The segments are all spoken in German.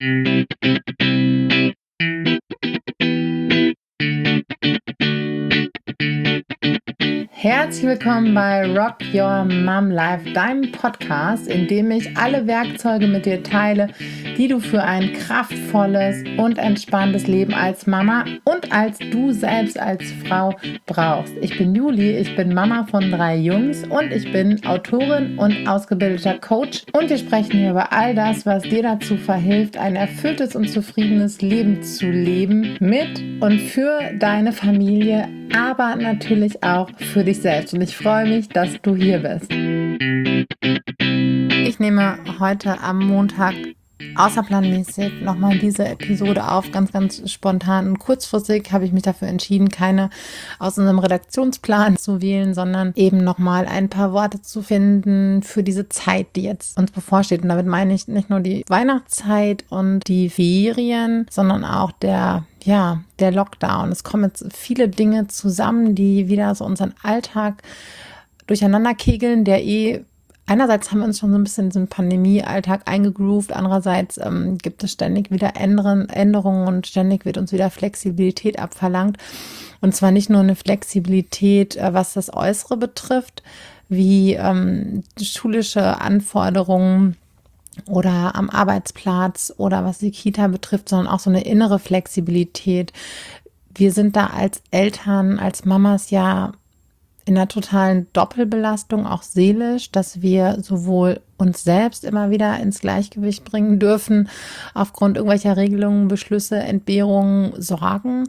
Herzlich willkommen bei Rock Your Mom Life, deinem Podcast, in dem ich alle Werkzeuge mit dir teile, die du für ein kraftvolles und entspanntes Leben als Mama und als du selbst als Frau brauchst. Ich bin Juli, ich bin Mama von 3 Jungs und ich bin Autorin und ausgebildeter Coach. Und wir sprechen hier über all das, was dir dazu verhilft, ein erfülltes und zufriedenes Leben zu leben mit und für deine Familie, aber natürlich auch für dich selbst. Und ich freue mich, dass du hier bist. Ich nehme heute am Montag außerplanmäßig nochmal diese Episode auf, ganz, ganz spontan und kurzfristig habe ich mich dafür entschieden, keine aus unserem Redaktionsplan zu wählen, sondern eben nochmal ein paar Worte zu finden für diese Zeit, die jetzt uns bevorsteht. Und damit meine ich nicht nur die Weihnachtszeit und die Ferien, sondern auch der Lockdown. Es kommen jetzt viele Dinge zusammen, die wieder so unseren Alltag durcheinander kegeln, einerseits haben wir uns schon so ein bisschen in den Pandemie-Alltag eingegroovt, andererseits gibt es ständig wieder Änderungen und ständig wird uns wieder Flexibilität abverlangt. Und zwar nicht nur eine Flexibilität, was das Äußere betrifft, wie schulische Anforderungen oder am Arbeitsplatz oder was die Kita betrifft, sondern auch so eine innere Flexibilität. Wir sind da als Eltern, als Mamas ja in einer totalen Doppelbelastung, auch seelisch, dass wir sowohl uns selbst immer wieder ins Gleichgewicht bringen dürfen, aufgrund irgendwelcher Regelungen, Beschlüsse, Entbehrungen, Sorgen,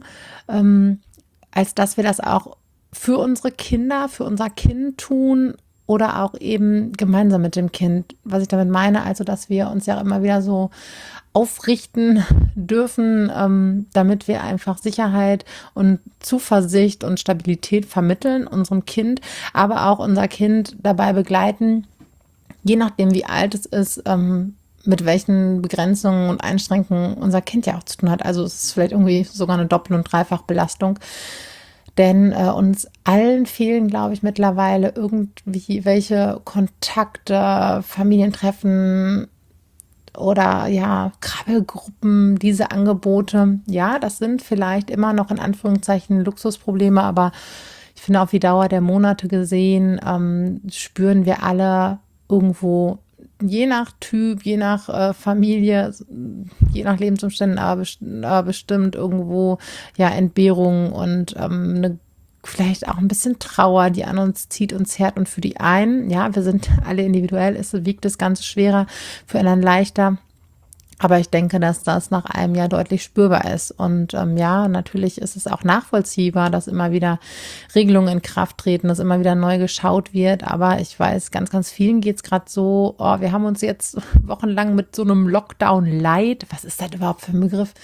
als dass wir das auch für unsere Kinder, für unser Kind tun oder auch eben gemeinsam mit dem Kind. Was ich damit meine, also dass wir uns ja immer wieder so aufrichten dürfen, damit wir einfach Sicherheit und Zuversicht und Stabilität vermitteln unserem Kind, aber auch unser Kind dabei begleiten, je nachdem wie alt es ist, mit welchen Begrenzungen und Einschränkungen unser Kind ja auch zu tun hat. Also es ist vielleicht irgendwie sogar eine Doppel- und Dreifachbelastung. Denn uns allen fehlen, glaube ich, mittlerweile irgendwie welche Kontakte, Familientreffen oder Krabbelgruppen, diese Angebote. Ja, das sind vielleicht immer noch in Anführungszeichen Luxusprobleme, aber ich finde auf die Dauer der Monate gesehen, spüren wir alle irgendwo, je nach Typ, je nach Familie, je nach Lebensumständen, aber bestimmt irgendwo Entbehrung und vielleicht auch ein bisschen Trauer, die an uns zieht und zerrt. Und für die einen, wir sind alle individuell, wiegt das Ganze schwerer, für anderen leichter. Aber ich denke, dass das nach einem Jahr deutlich spürbar ist. Und natürlich ist es auch nachvollziehbar, dass immer wieder Regelungen in Kraft treten, dass immer wieder neu geschaut wird. Aber ich weiß, ganz, ganz vielen geht es gerade so, wir haben uns jetzt wochenlang mit so einem Lockdown-Light, was ist das überhaupt für ein Begriff,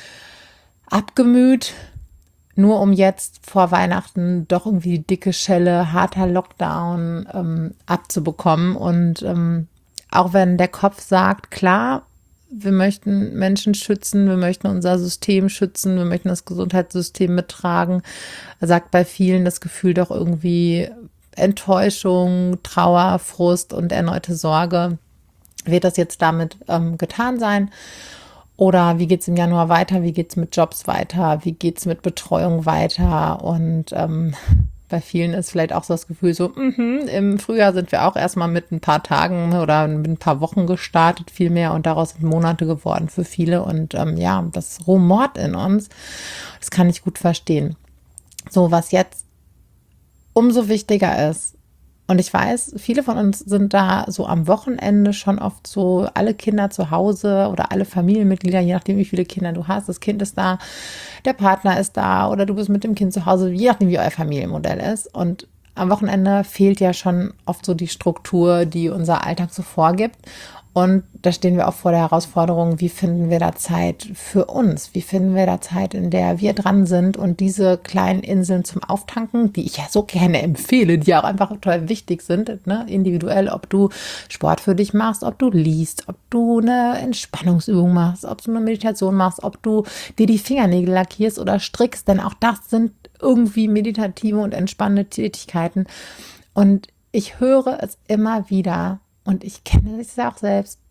abgemüht, nur um jetzt vor Weihnachten doch irgendwie die dicke Schelle, harter Lockdown abzubekommen. Und auch wenn der Kopf sagt, klar, wir möchten Menschen schützen, wir möchten unser System schützen, wir möchten das Gesundheitssystem mittragen, sagt bei vielen das Gefühl doch irgendwie Enttäuschung, Trauer, Frust und erneute Sorge. Wird das jetzt damit getan sein? Oder wie geht's im Januar weiter? Wie geht's mit Jobs weiter? Wie geht's mit Betreuung weiter? Und bei vielen ist vielleicht auch so das Gefühl so, im Frühjahr sind wir auch erstmal mit ein paar Tagen oder mit ein paar Wochen gestartet, viel mehr. Und daraus sind Monate geworden für viele. Und das rumort in uns. Das kann ich gut verstehen. So, was jetzt umso wichtiger ist, und ich weiß, viele von uns sind da so am Wochenende schon oft so, alle Kinder zu Hause oder alle Familienmitglieder, je nachdem, wie viele Kinder du hast. Das Kind ist da, der Partner ist da oder du bist mit dem Kind zu Hause, je nachdem, wie euer Familienmodell ist. Und am Wochenende fehlt ja schon oft so die Struktur, die unser Alltag so vorgibt. Und da stehen wir auch vor der Herausforderung, wie finden wir da Zeit für uns? Wie finden wir da Zeit, in der wir dran sind und diese kleinen Inseln zum Auftanken, die ich ja so gerne empfehle, die auch einfach total wichtig sind, ne? Individuell, ob du Sport für dich machst, ob du liest, ob du eine Entspannungsübung machst, ob du eine Meditation machst, ob du dir die Fingernägel lackierst oder strickst, denn auch das sind irgendwie meditative und entspannende Tätigkeiten. Und ich höre es immer wieder, und ich kenne es ja auch selbst,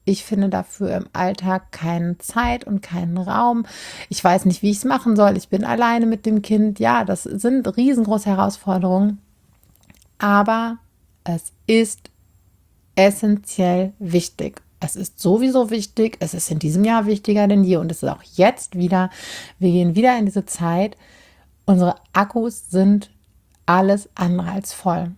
ich finde dafür im Alltag keine Zeit und keinen Raum. Ich weiß nicht, wie ich es machen soll. Ich bin alleine mit dem Kind. Ja, das sind riesengroße Herausforderungen. Aber es ist essentiell wichtig. Es ist sowieso wichtig. Es ist in diesem Jahr wichtiger denn je. Und es ist auch jetzt wieder. Wir gehen wieder in diese Zeit. Unsere Akkus sind alles andere als voll.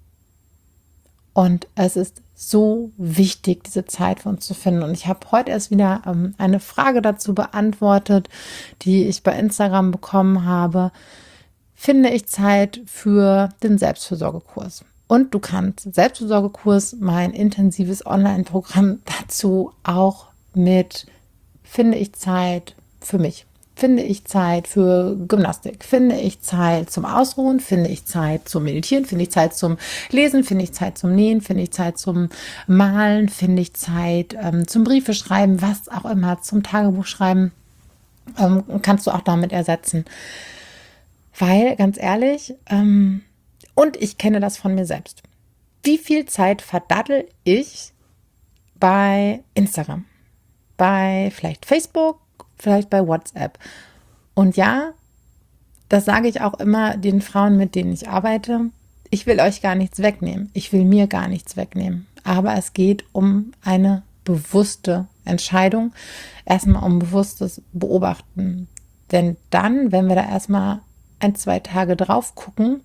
Und es ist so wichtig, diese Zeit für uns zu finden. Und ich habe heute erst wieder eine Frage dazu beantwortet, die ich bei Instagram bekommen habe. Finde ich Zeit für den Selbstfürsorgekurs? Und du kannst Selbstfürsorgekurs, mein intensives Online-Programm dazu auch mit finde ich Zeit für mich. Finde ich Zeit für Gymnastik? Finde ich Zeit zum Ausruhen? Finde ich Zeit zum Meditieren? Finde ich Zeit zum Lesen? Finde ich Zeit zum Nähen? Finde ich Zeit zum Malen? Finde ich Zeit zum Briefe schreiben? Was auch immer, zum Tagebuch schreiben, kannst du auch damit ersetzen. Weil, ganz ehrlich, und ich kenne das von mir selbst. Wie viel Zeit verdaddel ich bei Instagram? Bei vielleicht Facebook? Vielleicht bei WhatsApp. Und ja, das sage ich auch immer den Frauen, mit denen ich arbeite. Ich will euch gar nichts wegnehmen. Ich will mir gar nichts wegnehmen. Aber es geht um eine bewusste Entscheidung. Erstmal um bewusstes Beobachten. Denn dann, wenn wir da erstmal 1-2 Tage drauf gucken,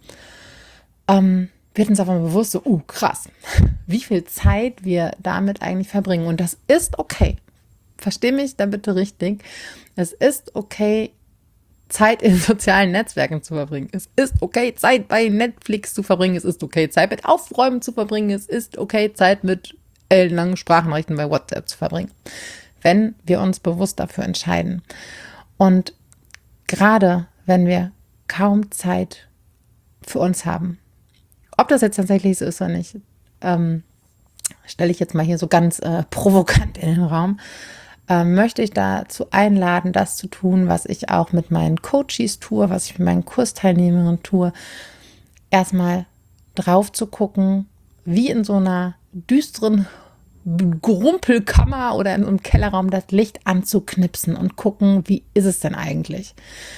wird uns einfach mal bewusst so, krass, wie viel Zeit wir damit eigentlich verbringen. Und das ist okay. Versteh mich da bitte richtig. Es ist okay, Zeit in sozialen Netzwerken zu verbringen. Es ist okay, Zeit bei Netflix zu verbringen. Es ist okay, Zeit mit Aufräumen zu verbringen. Es ist okay, Zeit mit ellenlangen Sprachnachrichten bei WhatsApp zu verbringen. Wenn wir uns bewusst dafür entscheiden. Und gerade wenn wir kaum Zeit für uns haben, ob das jetzt tatsächlich so ist oder nicht, stelle ich jetzt mal hier so ganz provokant in den Raum, möchte ich dazu einladen, das zu tun, was ich auch mit meinen Coaches tue, was ich mit meinen Kursteilnehmerinnen tue. Erstmal drauf zu gucken, wie in so einer düsteren Grumpelkammer oder in so einem Kellerraum das Licht anzuknipsen und gucken, wie ist es denn eigentlich?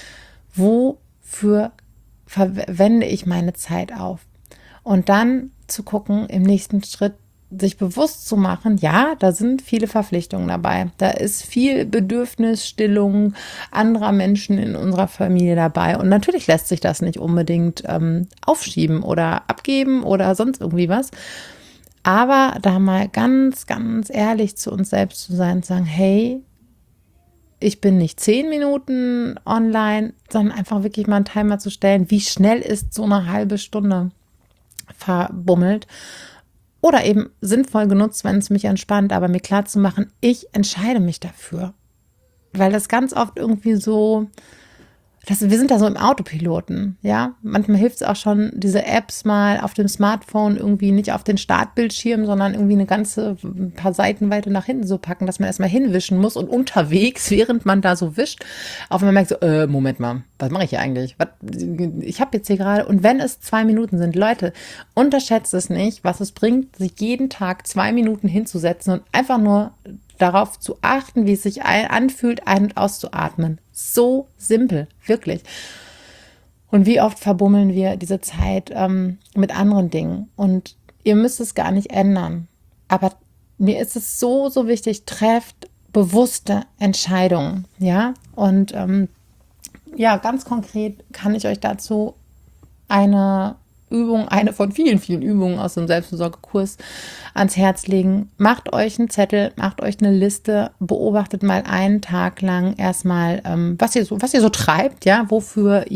Wofür verwende ich meine Zeit auf? Und dann zu gucken, im nächsten Schritt, sich bewusst zu machen, ja, da sind viele Verpflichtungen dabei. Da ist viel Bedürfnisstillung anderer Menschen in unserer Familie dabei. Und natürlich lässt sich das nicht unbedingt aufschieben oder abgeben oder sonst irgendwie was. Aber da mal ganz, ganz ehrlich zu uns selbst zu sein und sagen, hey, ich bin nicht 10 Minuten online, sondern einfach wirklich mal einen Timer zu stellen, wie schnell ist so eine halbe Stunde verbummelt. Oder eben sinnvoll genutzt, wenn es mich entspannt, aber mir klar zu machen, ich entscheide mich dafür. Weil das ganz oft irgendwie so, wir sind da so im Autopiloten, ja. Manchmal hilft es auch schon, diese Apps mal auf dem Smartphone irgendwie nicht auf den Startbildschirm, sondern irgendwie ein paar Seiten weiter nach hinten so packen, dass man erstmal hinwischen muss und unterwegs, während man da so wischt, auf einmal merkt so, Moment mal, was mache ich hier eigentlich? Ich habe jetzt hier gerade, und wenn es 2 Minuten sind, Leute, unterschätzt es nicht, was es bringt, sich jeden Tag 2 Minuten hinzusetzen und einfach nur darauf zu achten, wie es sich anfühlt, ein- und auszuatmen. So simpel, wirklich. Und wie oft verbummeln wir diese Zeit mit anderen Dingen. Und ihr müsst es gar nicht ändern. Aber mir ist es so, so wichtig, trefft bewusste Entscheidungen. Ja, und ja, ganz konkret kann ich euch dazu eine Übung, eine von vielen, vielen Übungen aus dem Selbstfürsorgekurs ans Herz legen. Macht euch einen Zettel, macht euch eine Liste, beobachtet mal einen Tag lang erstmal, was ihr so treibt, ja, wofür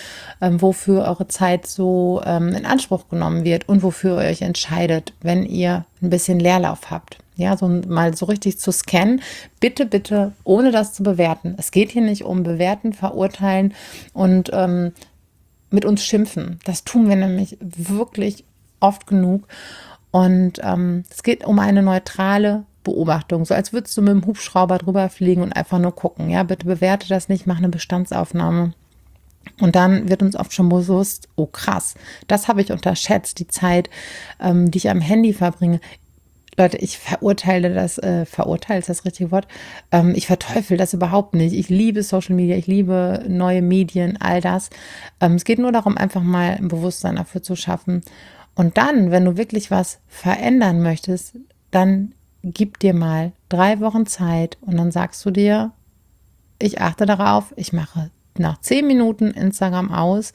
eure Zeit so in Anspruch genommen wird und wofür ihr euch entscheidet, wenn ihr ein bisschen Leerlauf habt. Ja, so mal so richtig zu scannen. Bitte, bitte, ohne das zu bewerten. Es geht hier nicht um bewerten, verurteilen und mit uns schimpfen. Das tun wir nämlich wirklich oft genug. Und es geht um eine neutrale Beobachtung, so als würdest du mit dem Hubschrauber drüber fliegen und einfach nur gucken. Ja, bitte bewerte das nicht, mach eine Bestandsaufnahme. Und dann wird uns oft schon bewusst, oh krass, das habe ich unterschätzt, die Zeit, die ich am Handy verbringe. Leute, ich verurteile das, verurteile ist das richtige Wort, ich verteufel das überhaupt nicht. Ich liebe Social Media, ich liebe neue Medien, all das. Es geht nur darum, einfach mal ein Bewusstsein dafür zu schaffen. Und dann, wenn du wirklich was verändern möchtest, dann gib dir mal 3 Wochen Zeit und dann sagst du dir, ich achte darauf, ich mache nach 10 Minuten Instagram aus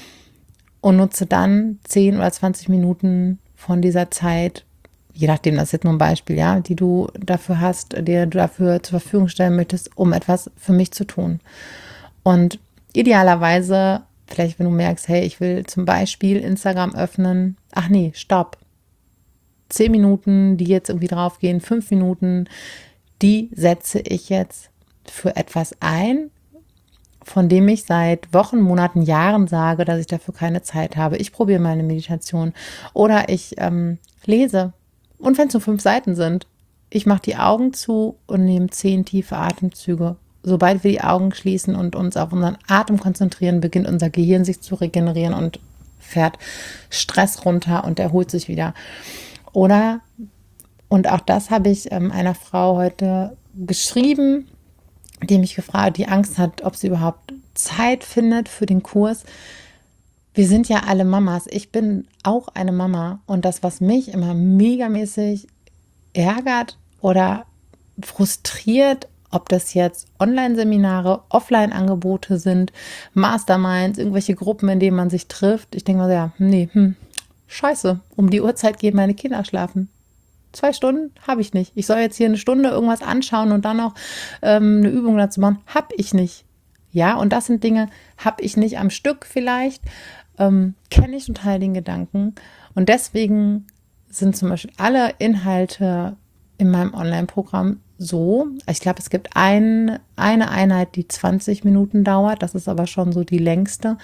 und nutze dann 10 oder 20 Minuten von dieser Zeit, je nachdem, das ist jetzt nur ein Beispiel, ja, die du dafür hast, dir dafür zur Verfügung stellen möchtest, um etwas für mich zu tun. Und idealerweise, vielleicht wenn du merkst, hey, ich will zum Beispiel Instagram öffnen, ach nee, stopp. 10 Minuten, die jetzt irgendwie draufgehen, 5 Minuten, die setze ich jetzt für etwas ein, von dem ich seit Wochen, Monaten, Jahren sage, dass ich dafür keine Zeit habe. Ich probiere meine Meditation oder ich lese. Und wenn es nur 5 Seiten sind, ich mache die Augen zu und nehme 10 tiefe Atemzüge. Sobald wir die Augen schließen und uns auf unseren Atem konzentrieren, beginnt unser Gehirn sich zu regenerieren und fährt Stress runter und erholt sich wieder. Oder, und auch das habe ich einer Frau heute geschrieben, die mich gefragt, die Angst hat, ob sie überhaupt Zeit findet für den Kurs. Wir sind ja alle Mamas. Ich bin auch eine Mama. Und das, was mich immer megamäßig ärgert oder frustriert, ob das jetzt Online-Seminare, Offline-Angebote sind, Masterminds, irgendwelche Gruppen, in denen man sich trifft. Ich denke mal, ja, scheiße, um die Uhrzeit gehen meine Kinder schlafen. 2 Stunden habe ich nicht. Ich soll jetzt hier 1 Stunde irgendwas anschauen und dann noch eine Übung dazu machen. Habe ich nicht. Ja, und das sind Dinge, habe ich nicht am Stück vielleicht. Kenne ich total den Gedanken. Und deswegen sind zum Beispiel alle Inhalte in meinem Online-Programm so. Ich glaube, es gibt eine Einheit, die 20 Minuten dauert. Das ist aber schon so die längste.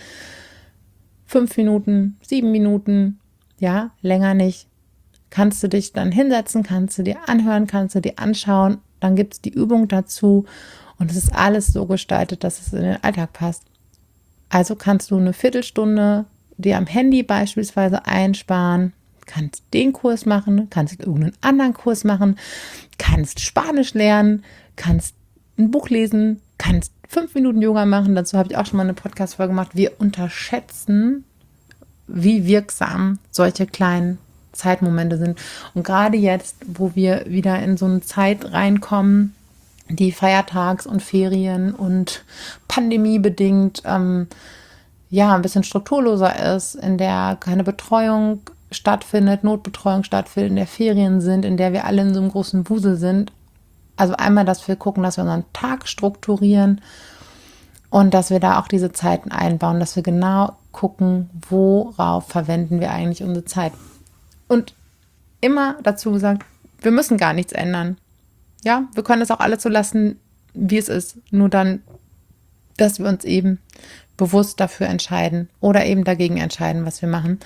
5 Minuten, 7 Minuten, ja, länger nicht. Kannst du dich dann hinsetzen, kannst du dir anhören, kannst du dir anschauen. Dann gibt es die Übung dazu und es ist alles so gestaltet, dass es in den Alltag passt. Also kannst du eine Viertelstunde dir am Handy beispielsweise einsparen, kannst den Kurs machen, kannst irgendeinen anderen Kurs machen, kannst Spanisch lernen, kannst ein Buch lesen, kannst 5 Minuten Yoga machen. Dazu habe ich auch schon mal eine Podcast-Folge gemacht. Wir unterschätzen, wie wirksam solche kleinen Zeitmomente sind. Und gerade jetzt, wo wir wieder in so eine Zeit reinkommen, die Feiertags- und Ferien- und pandemiebedingt ein bisschen strukturloser ist, in der keine Betreuung stattfindet, Notbetreuung stattfindet, in der Ferien sind, in der wir alle in so einem großen Wusel sind. Also einmal, dass wir gucken, dass wir unseren Tag strukturieren und dass wir da auch diese Zeiten einbauen, dass wir genau gucken, worauf verwenden wir eigentlich unsere Zeit. Und immer dazu gesagt, wir müssen gar nichts ändern. Ja, wir können es auch alles so lassen, wie es ist. Nur dann, dass wir uns eben bewusst dafür entscheiden oder eben dagegen entscheiden, was wir machen.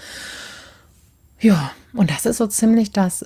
Ja, und das ist so ziemlich das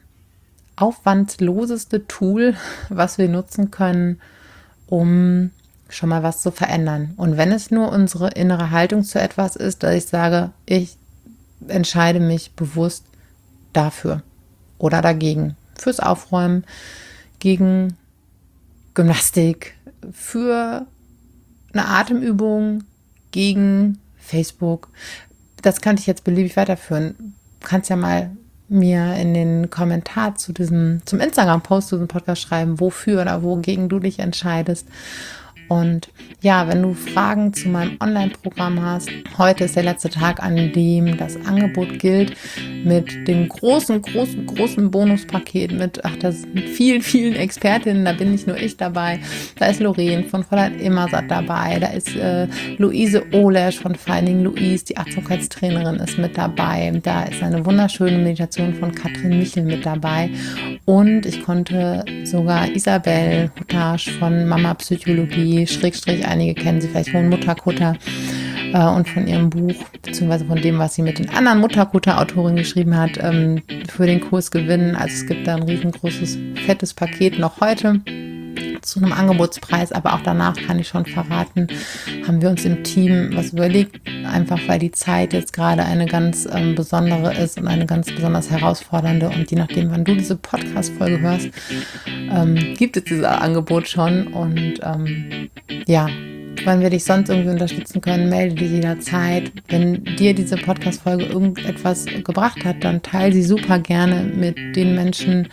aufwandsloseste Tool, was wir nutzen können, um schon mal was zu verändern. Und wenn es nur unsere innere Haltung zu etwas ist, dass ich sage, ich entscheide mich bewusst dafür oder dagegen. Fürs Aufräumen, gegen Gymnastik, für eine Atemübung, gegen Facebook. Das kann ich jetzt beliebig weiterführen. Du kannst ja mal mir in den Kommentar zum Instagram-Post zu diesem Podcast schreiben, wofür oder wogegen du dich entscheidest. Und ja, wenn du Fragen zu meinem Online-Programm hast, heute ist der letzte Tag, an dem das Angebot gilt, mit dem großen Bonuspaket mit vielen, vielen Expertinnen. Da bin nicht nur ich dabei. Da ist Lorraine von Fräulein Immersat dabei. Da ist Luise Olesch von Finding Louise, die Achtsamkeitstrainerin, ist mit dabei. Da ist eine wunderschöne Meditation von Katrin Michel mit dabei. Und ich konnte sogar Isabel Hutasch von Mama Psychologie, einige kennen sie vielleicht von Mutterkutter und von ihrem Buch, beziehungsweise von dem, was sie mit den anderen Mutterkutter-Autorinnen geschrieben hat, für den Kurs gewinnen. Also es gibt da ein riesengroßes, fettes Paket noch heute. zu einem Angebotspreis, aber auch danach kann ich schon verraten, haben wir uns im Team was überlegt, einfach weil die Zeit jetzt gerade eine ganz besondere ist und eine ganz besonders herausfordernde, und je nachdem, wann du diese Podcast-Folge hörst, gibt es dieses Angebot schon, und ja, wann wir dich sonst irgendwie unterstützen können, melde dich jederzeit. Wenn dir diese Podcast-Folge irgendetwas gebracht hat, dann teile sie super gerne mit den Menschen,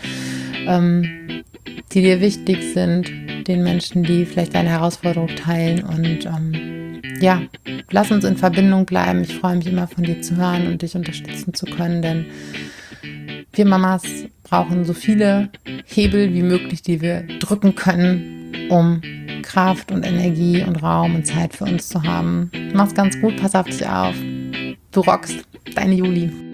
die dir wichtig sind, den Menschen, die vielleicht deine Herausforderung teilen, und ja, lass uns in Verbindung bleiben. Ich freue mich immer, von dir zu hören und dich unterstützen zu können, denn wir Mamas brauchen so viele Hebel wie möglich, die wir drücken können, um Kraft und Energie und Raum und Zeit für uns zu haben. Mach's ganz gut, pass auf dich auf. Du rockst, deine Juli.